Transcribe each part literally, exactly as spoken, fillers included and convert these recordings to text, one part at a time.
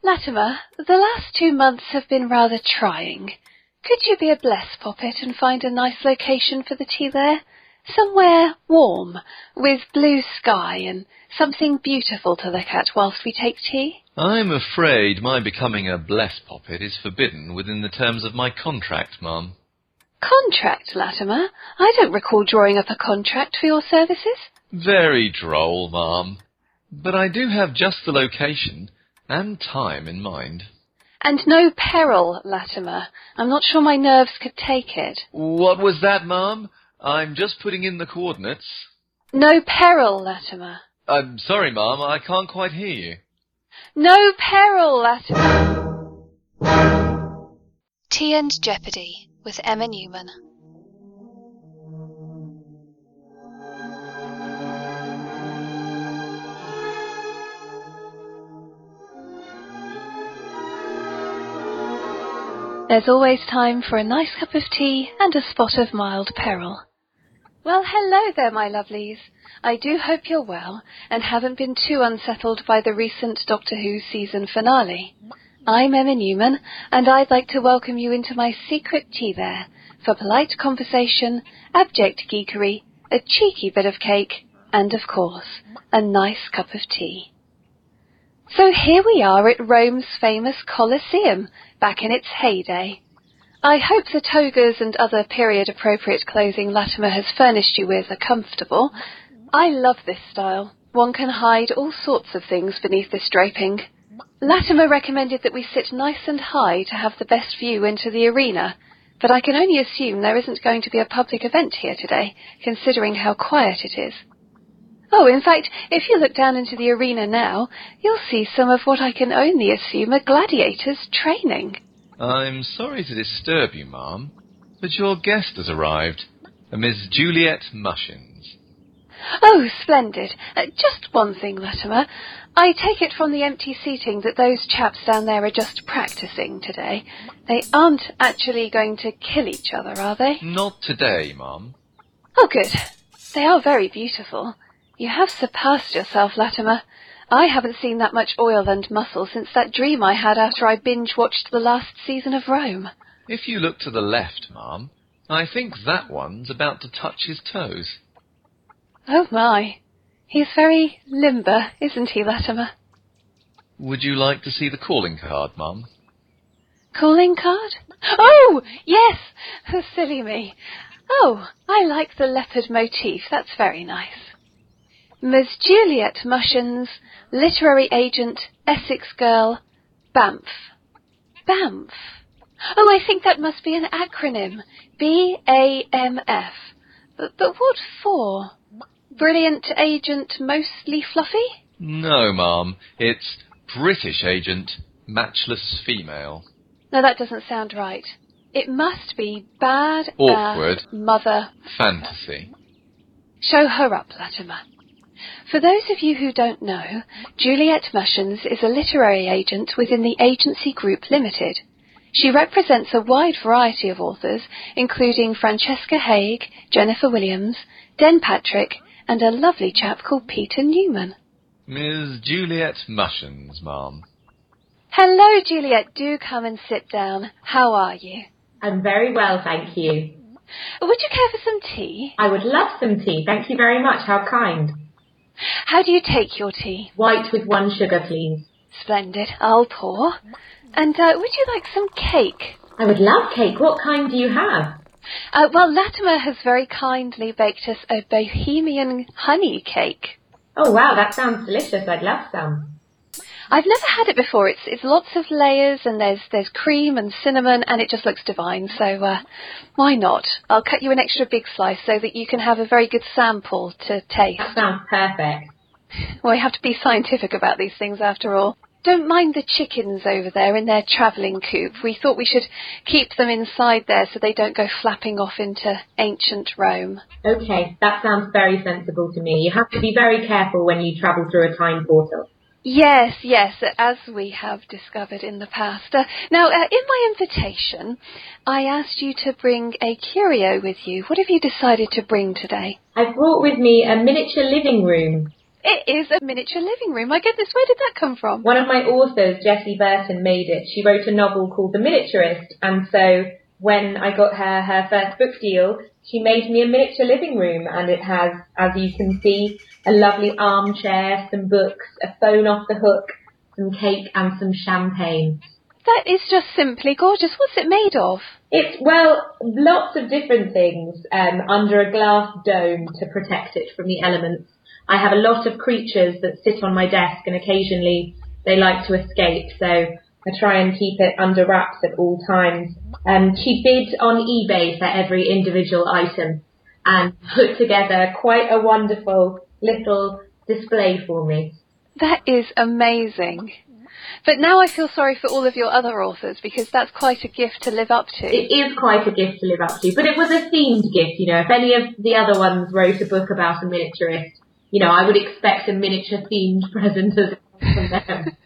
Latimer, the last two months have been rather trying. Could you be a bless poppet and find a nice location for the tea there? Somewhere warm, with blue sky and something beautiful to look at whilst we take tea? I'm afraid my becoming a bless poppet is forbidden within the terms of my contract, Mum. Contract, Latimer? I don't recall drawing up a contract for your services. Very droll, Mum. But I do have just the location and time in mind. And no peril, Latimer. I'm not sure my nerves could take it. What was that, Mum? I'm just putting in the coordinates. No peril, Latimer. I'm sorry, Mum, I can't quite hear you. No peril, Latimer. Tea and Jeopardy with Emma Newman. There's always time for a nice cup of tea and a spot of mild peril. Well, hello there, my lovelies. I do hope you're well and haven't been too unsettled by the recent Doctor Who season finale. I'm Emma Newman, and I'd like to welcome you into my secret tea there for polite conversation, abject geekery, a cheeky bit of cake, and, of course, a nice cup of tea. So here we are at Rome's famous Colosseum, back in its heyday. I hope the togas and other period-appropriate clothing Latimer has furnished you with are comfortable. I love this style. One can hide all sorts of things beneath this draping. Latimer recommended that we sit nice and high to have the best view into the arena, but I can only assume there isn't going to be a public event here today, considering how quiet it is. Oh, in fact, if you look down into the arena now, you'll see some of what I can only assume are gladiators training. I'm sorry to disturb you, Ma'am, but your guest has arrived, a Miss Juliet Mushins. Oh, splendid. Uh, just one thing, Latimer. I take it from the empty seating that those chaps down there are just practising today. They aren't actually going to kill each other, are they? Not today, Ma'am. Oh, good. They are very beautiful. You have surpassed yourself, Latimer. I haven't seen that much oil and muscle since that dream I had after I binge-watched the last season of Rome. If you look to the left, Ma'am, I think that one's about to touch his toes. Oh, my. He's very limber, isn't he, Latimer? Would you like to see the calling card, Ma'am? Calling card? Oh, yes! Silly me. Oh, I like the leopard motif. That's very nice. Miss Juliet Mushins, literary agent, Essex girl, Banff. Banff. Oh, I think that must be an acronym. B A M F. But, but what for? Brilliant agent, mostly fluffy? No, Ma'am. It's British agent, matchless female. No, that doesn't sound right. It must be bad, Awkward. Bad mother. Fantasy. Show her up, Latimer. For those of you who don't know, Juliet Mushins is a literary agent within the Agency Group Limited. She represents a wide variety of authors, including Francesca Haig, Jennifer Williams, Den Patrick, and a lovely chap called Peter Newman. Miss Juliet Mushins, Ma'am. Hello, Juliet. Do come and sit down. How are you? I'm very well, thank you. Would you care for some tea? I would love some tea. Thank you very much. How kind. How do you take your tea? White with one sugar, please. Splendid. I'll pour. And uh, would you like some cake? I would love cake. What kind do you have? Uh, well, Latimer has very kindly baked us a Bohemian honey cake. Oh, wow, that sounds delicious. I'd love some. I've never had it before. It's it's lots of layers, and there's there's cream and cinnamon, and it just looks divine. So uh, why not? I'll cut you an extra big slice so that you can have a very good sample to taste. That sounds perfect. Well, we have to be scientific about these things after all. Don't mind the chickens over there in their travelling coop. We thought we should keep them inside there so they don't go flapping off into ancient Rome. Okay, that sounds very sensible to me. You have to be very careful when you travel through a time portal. Yes, yes, as we have discovered in the past. Uh, now, uh, in my invitation, I asked you to bring a curio with you. What have you decided to bring today? I've brought with me a miniature living room. It is a miniature living room. My goodness, where did that come from? One of my authors, Jessie Burton, made it. She wrote a novel called The Miniaturist, and so when I got her her first book deal, she made me a miniature living room, and it has, as you can see, a lovely armchair, some books, a phone off the hook, some cake and some champagne. That is just simply gorgeous. What's it made of? It's, well, lots of different things um, under a glass dome to protect it from the elements. I have a lot of creatures that sit on my desk, and occasionally they like to escape, so I try and keep it under wraps at all times. Um, she bid on eBay for every individual item and put together quite a wonderful little display for me. That is amazing. But now I feel sorry for all of your other authors, because that's quite a gift to live up to. It is quite a gift to live up to, but it was a themed gift, you know. If any of the other ones wrote a book about a miniaturist, you know, I would expect a miniature themed present as well from them.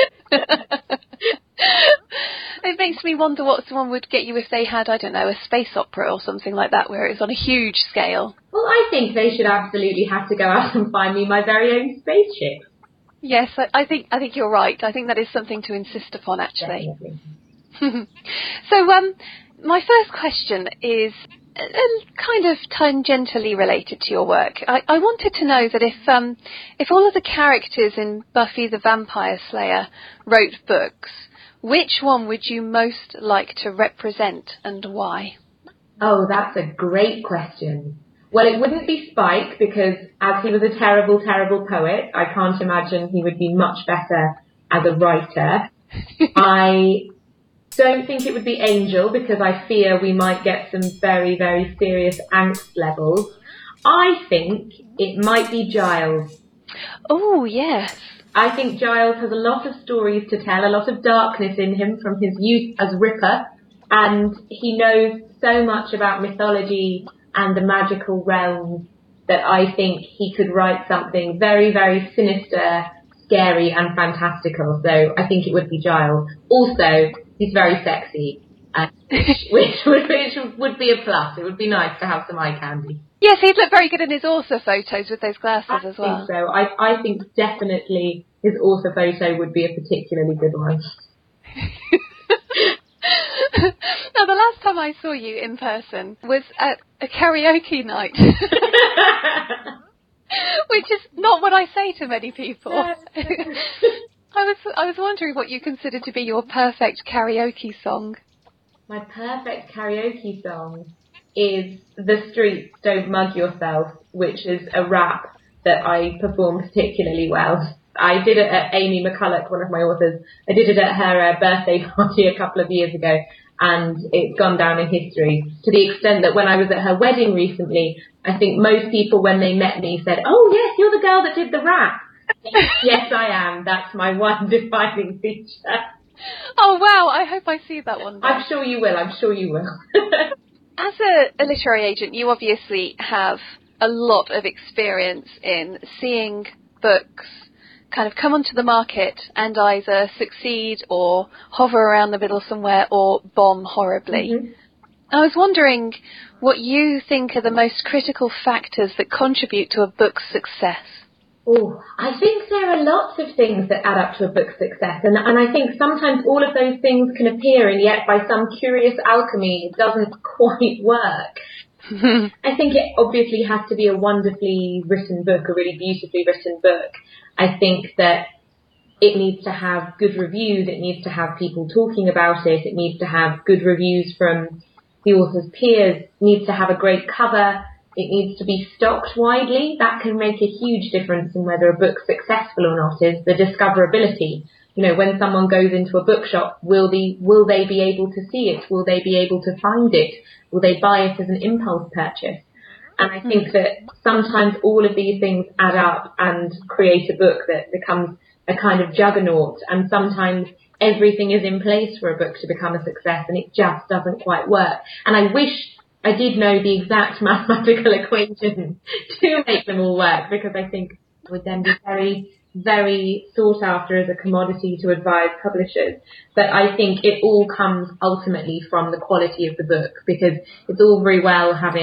It makes me wonder what someone would get you if they had, I don't know, a space opera or something like that, where it was on a huge scale. Well, I think they should absolutely have to go out and find me my very own spaceship. Yes, I, I think I think you're right. I think that is something to insist upon, actually. Definitely. So, um, my first question is uh, kind of tangentially related to your work. I, I wanted to know that if um, if all of the characters in Buffy the Vampire Slayer wrote books, which one would you most like to represent and why? Oh, that's a great question. Well, it wouldn't be Spike, because as he was a terrible, terrible poet, I can't imagine he would be much better as a writer. I don't think it would be Angel, because I fear we might get some very, very serious angst levels. I think it might be Giles. Oh, yes. I think Giles has a lot of stories to tell, a lot of darkness in him from his youth as Ripper, and he knows so much about mythology and the magical realms that I think he could write something very, very sinister, scary and fantastical. So I think it would be Giles. Also, he's very sexy, uh, which, which, would, which would be a plus. It would be nice to have some eye candy. Yes, he'd look very good in his author photos with those glasses I as well. think so. I, I think definitely his author photo would be a particularly good one. Now, the last time I saw you in person was at a karaoke night, which is not what I say to many people. I was I was wondering what you consider to be your perfect karaoke song. My perfect karaoke song is The Streets Don't Mug Yourself, which is a rap that I perform particularly well. I did it at Amy McCulloch, one of my authors. I did it at her uh, birthday party a couple of years ago, and it's gone down in history to the extent that when I was at her wedding recently, I think most people, when they met me, said, "Oh, yes, you're the girl that did the rap." Yes, I am. That's my one defining feature. Oh, wow. I hope I see that one day. I'm sure you will. I'm sure you will. As a, a literary agent, you obviously have a lot of experience in seeing books kind of come onto the market and either succeed or hover around the middle somewhere or bomb horribly. Mm-hmm. I was wondering what you think are the most critical factors that contribute to a book's success. Oh, I think there are lots of things that add up to a book's success, and, and I think sometimes all of those things can appear, and yet by some curious alchemy it doesn't quite work. I think it obviously has to be a wonderfully written book, a really beautifully written book. I think that it needs to have good reviews, it needs to have people talking about it, it needs to have good reviews from the author's peers, it needs to have a great cover, it needs to be stocked widely. That can make a huge difference in whether a book's successful or not, is the discoverability. You know, when someone goes into a bookshop, will the will they be able to see it? Will they be able to find it? Will they buy it as an impulse purchase? And I think that sometimes all of these things add up and create a book that becomes a kind of juggernaut. And sometimes everything is in place for a book to become a success and it just doesn't quite work. And I wish I did know the exact mathematical equation to make them all work, because I think it would then be very, very sought after as a commodity to advise publishers. But I think it all comes ultimately from the quality of the book, because it's all very well having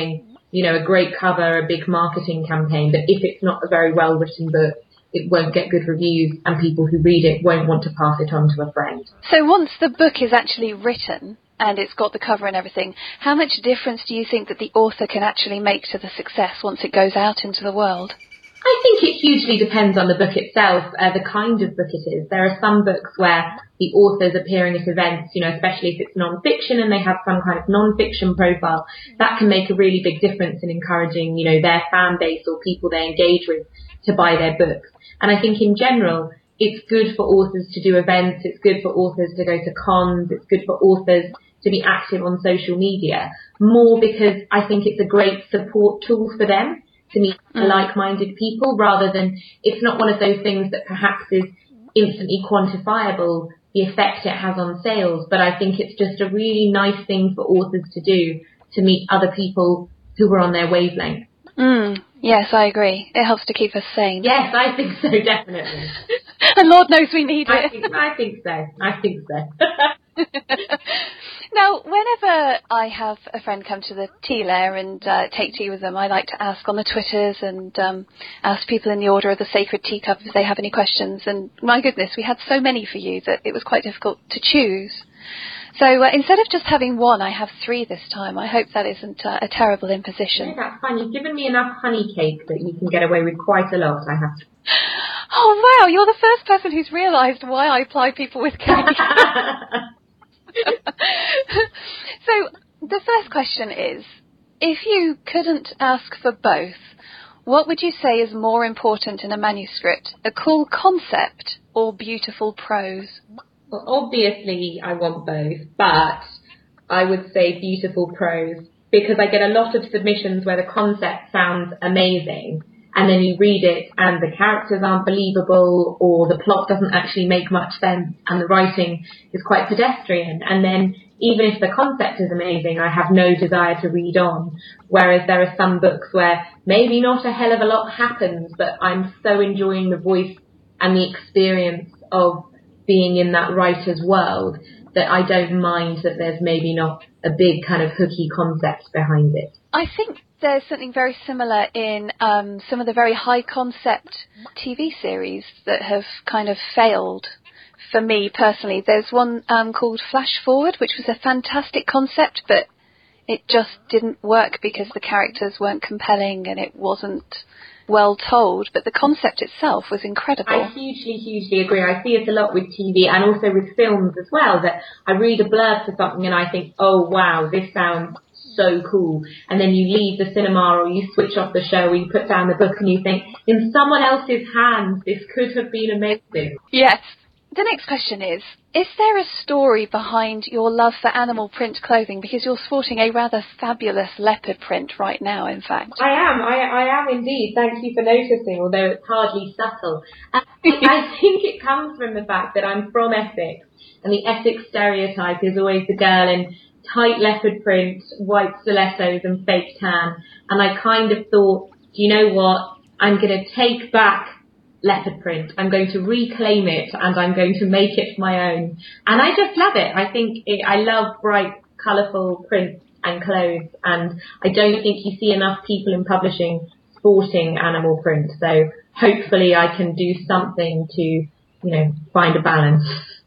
you know, a great cover, a big marketing campaign, but if it's not a very well written book, it won't get good reviews, and people who read it won't want to pass it on to a friend. So once the book is actually written and it's got the cover and everything, how much difference do you think that the author can actually make to the success once it goes out into the world? I think it hugely depends on the book itself, uh, the kind of book it is. There are some books where the author's appearing at events, you know, especially if it's non-fiction and they have some kind of non-fiction profile, that can make a really big difference in encouraging, you know, their fan base or people they engage with to buy their books. And I think in general, it's good for authors to do events, it's good for authors to go to cons, it's good for authors to be active on social media, more because I think it's a great support tool for them to meet mm. like-minded people, rather than, it's not one of those things that perhaps is instantly quantifiable, the effect it has on sales, but I think it's just a really nice thing for authors to do, to meet other people who are on their wavelength. Mm. Yes, I agree. It helps to keep us sane. Yes, I think so, definitely. And Lord knows we need I it. think, I think so. I think so. Now, whenever I have a friend come to the tea lair and uh, take tea with them, I like to ask on the Twitters and um, ask people in the Order of the Sacred Teacup if they have any questions. And my goodness, we had so many for you that it was quite difficult to choose. So uh, instead of just having one, I have three this time. I hope that isn't uh, a terrible imposition. No, that's fine. You've given me enough honey cake that you can get away with quite a lot, I have to. Oh, wow, you're the first person who's realised why I ply people with cake. So the first question is, if you couldn't ask for both, what would you say is more important in a manuscript, a cool concept or beautiful prose? Well, obviously I want both, but I would say beautiful prose, because I get a lot of submissions where the concept sounds amazing and then you read it and the characters aren't believable, or the plot doesn't actually make much sense and the writing is quite pedestrian, and then even if the concept is amazing, I have no desire to read on. Whereas there are some books where maybe not a hell of a lot happens, but I'm so enjoying the voice and the experience of being in that writer's world that I don't mind that there's maybe not a big kind of hooky concept behind it. I think there's something very similar in um, some of the very high concept T V series that have kind of failed. For me personally, there's one um, called Flash Forward, which was a fantastic concept, but it just didn't work because the characters weren't compelling and it wasn't well told, but the concept itself was incredible. I hugely, hugely agree. I see it a lot with T V and also with films as well, that I read a blurb for something and I think, oh wow, this sounds so cool. And then you leave the cinema or you switch off the show or you put down the book and you think, in someone else's hands, this could have been amazing. Yes. The next question is, is there a story behind your love for animal print clothing? Because you're sporting a rather fabulous leopard print right now, in fact. I am, I, I am indeed. Thank you for noticing, although it's hardly subtle. And I think it comes from the fact that I'm from Essex, and the Essex stereotype is always the girl in tight leopard print, white stilettos and fake tan. And I kind of thought, do you know what? I'm going to take back leopard print. I'm going to reclaim it and I'm going to make it my own. And I just love it. I think it, I love bright, colourful prints and clothes, and I don't think you see enough people in publishing sporting animal print. So hopefully I can do something to, you know, find a balance.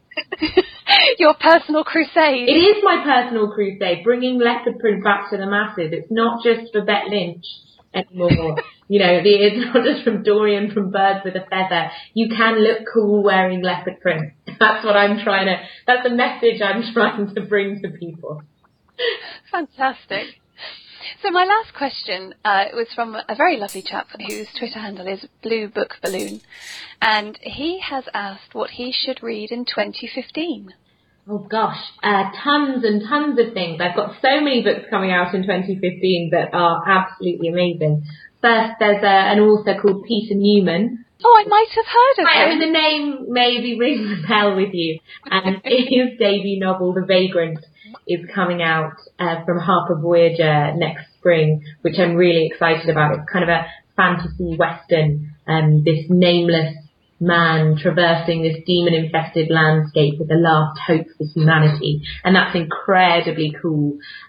Your personal crusade. It is my personal crusade, bringing leopard print back to the masses. It's not just for Bet Lynch anymore. You know, it's not just from Dorian from Birds with a Feather. You can look cool wearing leopard print. That's what I'm trying to, that's the message I'm trying to bring to people. Fantastic. So my last question uh, was from a very lovely chap whose Twitter handle is Blue Book Balloon, and he has asked what he should read in twenty fifteen. Oh gosh, uh, tons and tons of things. I've got so many books coming out in twenty fifteen that are absolutely amazing. First, there's a, an author called Peter Newman. Oh, I might have heard of I him. mean, the name maybe rings a bell with you. And his debut novel, The Vagrant, is coming out uh, from Harper Voyager next spring, which I'm really excited about. It's kind of a fantasy western, um, this nameless man traversing this demon-infested landscape with the last hope for humanity. And that's incredibly cool.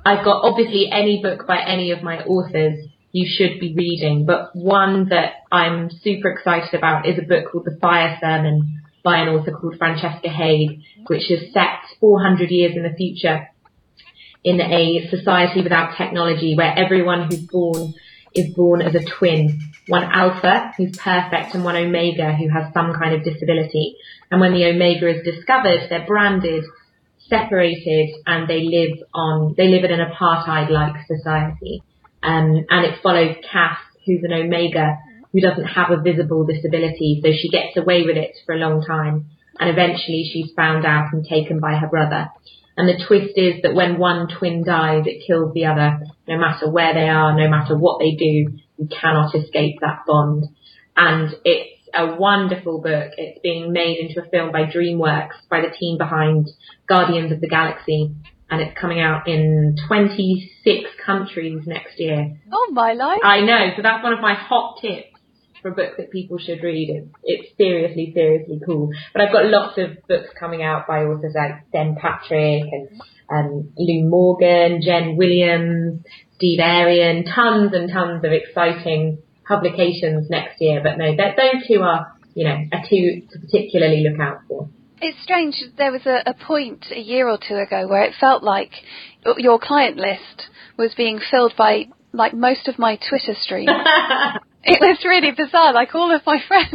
I've got obviously any book by any of my authors you should be reading, but one that I'm super excited about is a book called The Fire Sermon by an author called Francesca Haig, which is set four hundred years in the future in a society without technology where everyone who's born is born as a twin. One alpha, who's perfect, and one omega, who has some kind of disability. And when the omega is discovered, they're branded, separated, and they live on, they live in an apartheid-like society. Um, and it follows Cass, who's an omega, who doesn't have a visible disability, so she gets away with it for a long time. And eventually she's found out and taken by her brother. And the twist is that when one twin dies, it kills the other. No matter where they are, no matter what they do, you cannot escape that bond. And it's a wonderful book. It's being made into a film by DreamWorks, by the team behind Guardians of the Galaxy. And it's coming out in twenty-six countries next year. Oh, my life. I know. So that's one of my hot tips for a book that people should read. It's, it's seriously, seriously cool. But I've got lots of books coming out by authors like Ben Patrick and um, Lou Morgan, Jen Williams, Steve Arion, tons and tons of exciting publications next year. But no, those two are, you know, are two to particularly look out for. It's strange. There was a, a point a year or two ago where it felt like your client list was being filled by, like, most of my Twitter stream. It was really bizarre, like all of my friends.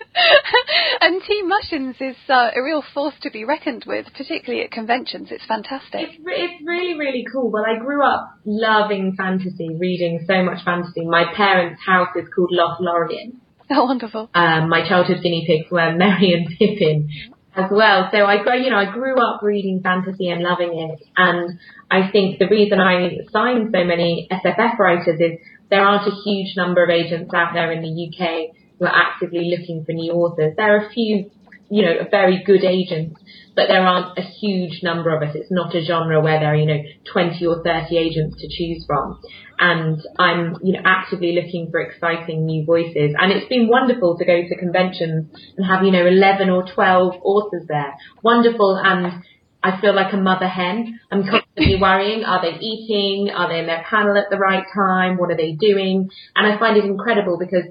And Team Mushins is uh, a real force to be reckoned with, particularly at conventions. It's fantastic. It's, it's really, really cool. Well, I grew up loving fantasy, reading so much fantasy. My parents' house is called Lothlorien. Oh, wonderful. Um, my childhood guinea pigs were Merry and Pippin as well. So I, you know, I grew up reading fantasy and loving it. And I think the reason I signed so many S F F writers is there aren't a huge number of agents out there in the U K who are actively looking for new authors. There are a few, you know, very good agents, but there aren't a huge number of us. It's not a genre where there are, you know, twenty or thirty agents to choose from. And I'm, you know, actively looking for exciting new voices. And it's been wonderful to go to conventions and have, you know, eleven or twelve authors there. Wonderful. And I feel like a mother hen. I'm constantly worrying, are they eating? Are they in their panel at the right time? What are they doing? And I find it incredible because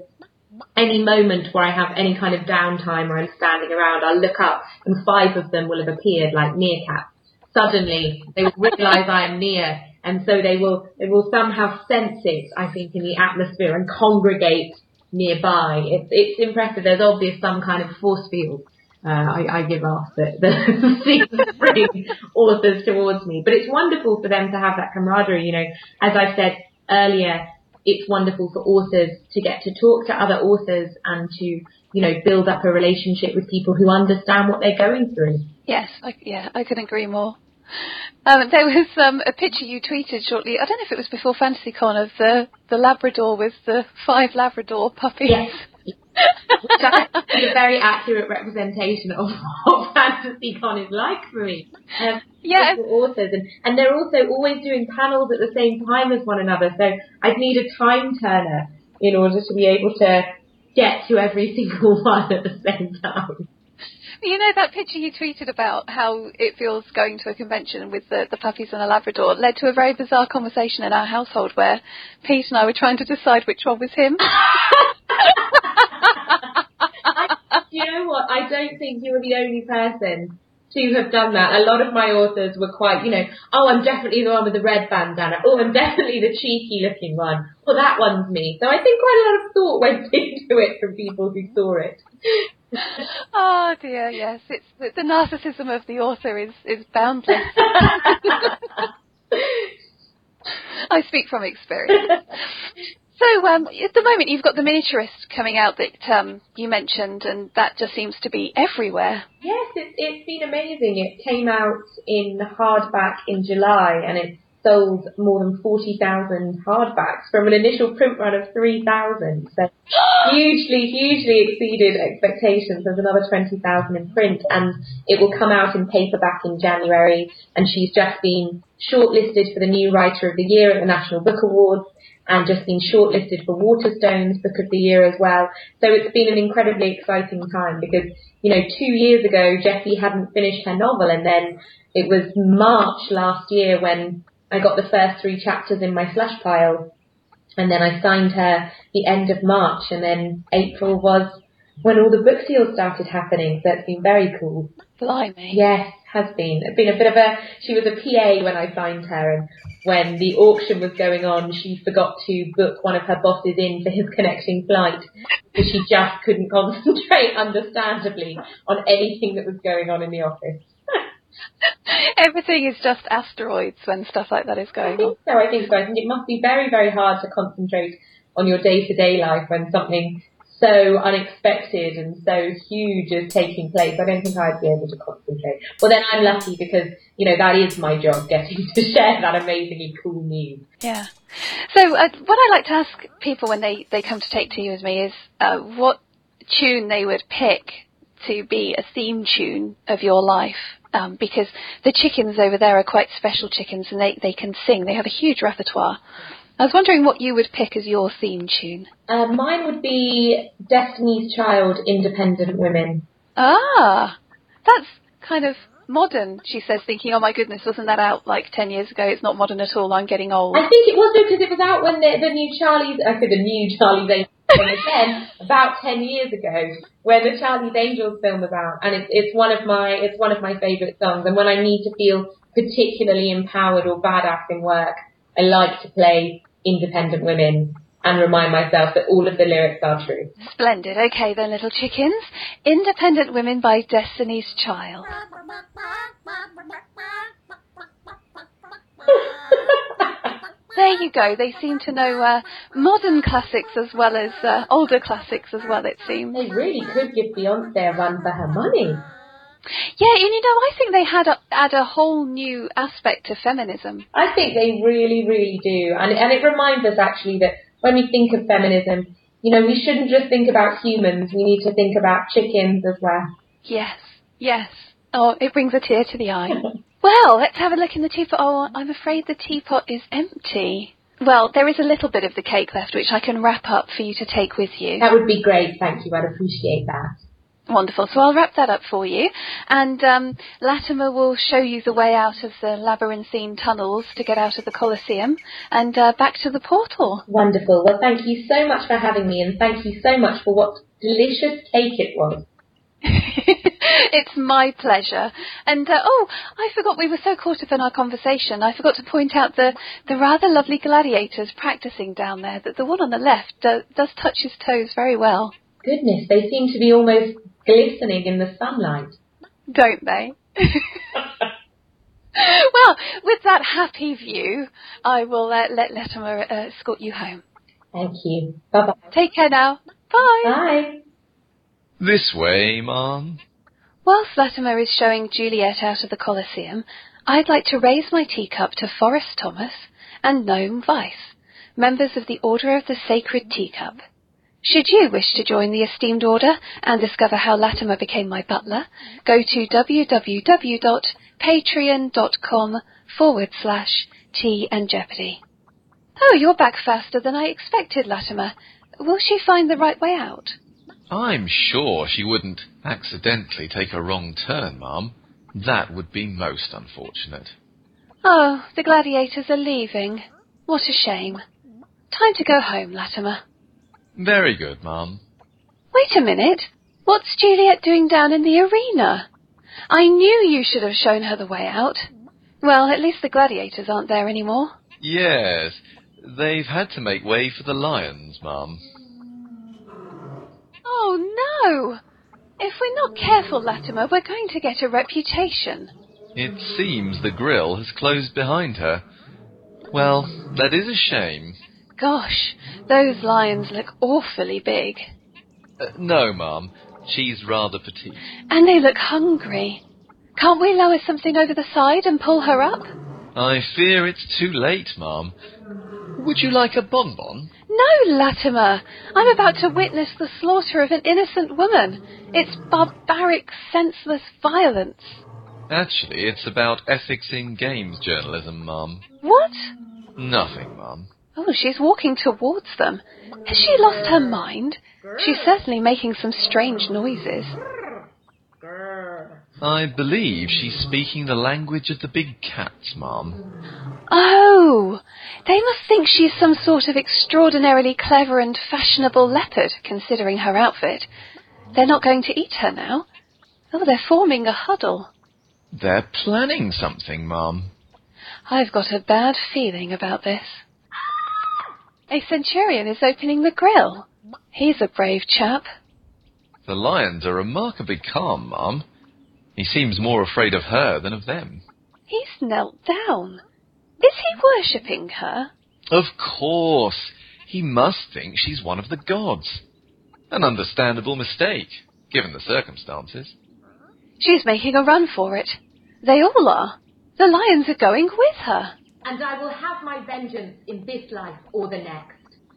any moment where I have any kind of downtime or I'm standing around, I'll look up and five of them will have appeared like meerkats. Suddenly they will realise I am near, and so they will they will somehow sense it, I think, in the atmosphere and congregate nearby. It's, it's impressive. There's obviously some kind of force field. Uh, I, I give off that the seems to bring authors towards me. But it's wonderful for them to have that camaraderie. You know, as I said earlier, it's wonderful for authors to get to talk to other authors and to, you know, build up a relationship with people who understand what they're going through. Yes, I, yeah, I couldn't agree more. Um, there was um, a picture you tweeted shortly, I don't know if it was before FantasyCon, of the, the Labrador with the five Labrador puppies. Yes. Which I think is a very accurate representation of what FantasyCon is like for me. Um, yeah. Authors, and, and they're also always doing panels at the same time as one another, so I'd need a time turner in order to be able to get to every single one at the same time. You know, that picture you tweeted about how it feels going to a convention with the, the puppies and a Labrador led to a very bizarre conversation in our household where Pete and I were trying to decide which one was him. I, you know what? I don't think you were the only person to have done that. A lot of my authors were quite, you know, oh, I'm definitely the one with the red bandana. Oh, I'm definitely the cheeky looking one. Well, that one's me. So I think quite a lot of thought went into it from people who saw it. Oh dear, yes. It's the, the narcissism of the author is, is boundless. I speak from experience. So um, at the moment you've got The Miniaturist coming out that um, you mentioned, and that just seems to be everywhere. Yes, it's, it's been amazing. It came out in hardback in July and it's sold more than forty thousand hardbacks from an initial print run of three thousand. So hugely, hugely exceeded expectations. There's another twenty thousand in print, and it will come out in paperback in January. And she's just been shortlisted for the New Writer of the Year at the National Book Awards, and just been shortlisted for Waterstones Book of the Year as well. So it's been an incredibly exciting time because, you know, two years ago, Jessie hadn't finished her novel, and then it was March last year when I got the first three chapters in my slush pile, and then I signed her the end of March, and then April was when all the book deals started happening, so it's been very cool. Blimey. Yes, has been. It's been a bit of a, she was a P A when I signed her, and when the auction was going on, she forgot to book one of her bosses in for his connecting flight, because she just couldn't concentrate, understandably, on anything that was going on in the office. Everything is just asteroids when stuff like that is going I think on. so, I think so. I think it must be very, very hard to concentrate on your day-to-day life when something so unexpected and so huge is taking place. I don't think I'd be able to concentrate. Well, then I'm lucky because, you know, that is my job, getting to share that amazingly cool news. Yeah. So uh, what I like to ask people when they, they come to Take Tea with me is uh, what tune they would pick to be a theme tune of your life. Um, because the chickens over there are quite special chickens, and they, they can sing. They have a huge repertoire. I was wondering what you would pick as your theme tune. Uh, mine would be Destiny's Child, Independent Women. Ah, that's kind of modern, she says, thinking, oh my goodness, wasn't that out like ten years ago? It's not modern at all, I'm getting old. I think it was because it was out when the, the new Charlie's, I said the new Charlie's Angels film again, about ten years ago, when the Charlie's Angels film was out, and it's it's one of my it's one of my favourite songs. And when I need to feel particularly empowered or badass in work, I like to play Independent Women and remind myself that all of the lyrics are true. Splendid. Okay then, little chickens. Independent Women by Destiny's Child. There you go. They seem to know uh, modern classics as well as uh, older classics as well, it seems. They really could give Beyonce a run for her money. Yeah, and you know, I think they had a, add a whole new aspect to feminism. I think they really, really do. And, and it reminds us actually that when we think of feminism, you know, we shouldn't just think about humans. We need to think about chickens as well. Yes, yes. Oh, it brings a tear to the eye. Well, let's have a look in the teapot. Oh, I'm afraid the teapot is empty. Well, there is a little bit of the cake left, which I can wrap up for you to take with you. That would be great, thank you. I'd appreciate that. Wonderful. So I'll wrap that up for you. And um, Latimer will show you the way out of the labyrinthine tunnels to get out of the Colosseum and uh, back to the portal. Wonderful. Well, thank you so much for having me, and thank you so much for what delicious cake it was. It's my pleasure. And, uh, oh, I forgot, we were so caught up in our conversation, I forgot to point out the, the rather lovely gladiators practising down there, that the one on the left do, does touch his toes very well. Goodness, they seem to be almost glistening in the sunlight. Don't they? Well, with that happy view, I will uh, let Latimer uh, escort you home. Thank you. Bye-bye. Take care now. Bye. Bye. This way, Mom. Whilst Latimer is showing Juliet out of the Colosseum, I'd like to raise my teacup to Forrest Thomas and Noam Weiss, members of the Order of the Sacred Teacup. Should you wish to join the esteemed order and discover how Latimer became my butler, go to www.patreon.com forward slash tea and jeopardy. Oh, you're back faster than I expected, Latimer. Will she find the right way out? I'm sure she wouldn't accidentally take a wrong turn, Mum. That would be most unfortunate. Oh, the gladiators are leaving. What a shame. Time to go home, Latimer. Very good, Mum. Wait a minute. What's Juliet doing down in the arena? I knew you should have shown her the way out. Well, at least the gladiators aren't there anymore. Yes, they've had to make way for the lions, Mum. Oh, no! If we're not careful, Latimer, we're going to get a reputation. It seems the grill has closed behind her. Well, that is a shame. Gosh, those lions look awfully big. Uh, no, Mum. She's rather petite. And they look hungry. Can't we lower something over the side and pull her up? I fear it's too late, Mum. Would you like a bonbon? No, Latimer. I'm about to witness the slaughter of an innocent woman. It's barbaric, senseless violence. Actually, it's about ethics in games journalism, Mum. What? Nothing, Mum. Oh, she's walking towards them. Has she lost her mind? She's certainly making some strange noises. I believe she's speaking the language of the big cats, Ma'am. Oh, they must think she's some sort of extraordinarily clever and fashionable leopard, considering her outfit. They're not going to eat her now. Oh, they're forming a huddle. They're planning something, Ma'am. I've got a bad feeling about this. A centurion is opening the grill. He's a brave chap. The lions are remarkably calm, Ma'am. He seems more afraid of her than of them. He's knelt down. Is he worshipping her? Of course. He must think she's one of the gods. An understandable mistake, given the circumstances. She's making a run for it. They all are. The lions are going with her. And I will have my vengeance in this life or the next.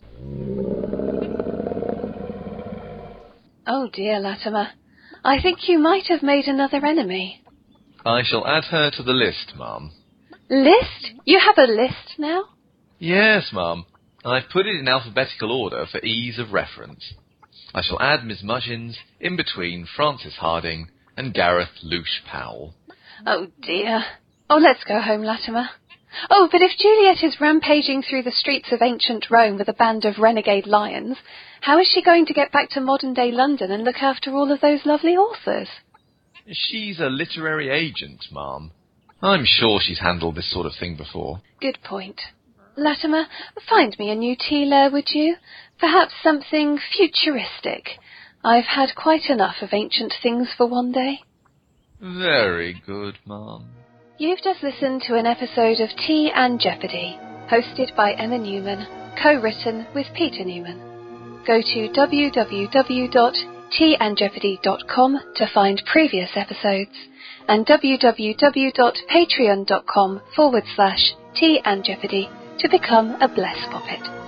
Oh dear, Latimer. I think you might have made another enemy. I shall add her to the list, Ma'am. List? You have a list now? Yes, Ma'am. I've put it in alphabetical order for ease of reference. I shall add Miss Muggins in between Frances Harding and Gareth Loosh Powell. Oh dear. Oh, let's go home, Latimer. Oh, but if Juliet is rampaging through the streets of ancient Rome with a band of renegade lions, how is she going to get back to modern-day London and look after all of those lovely authors? She's a literary agent, Ma'am. I'm sure she's handled this sort of thing before. Good point. Latimer, find me a new Teela, would you? Perhaps something futuristic. I've had quite enough of ancient things for one day. Very good, Ma'am. You've just listened to an episode of Tea and Jeopardy, hosted by Emma Newman, co-written with Peter Newman. Go to w w w dot tea and jeopardy dot com to find previous episodes, and w w w dot patreon dot com forward slash tea and jeopardy to become a Bless Poppet.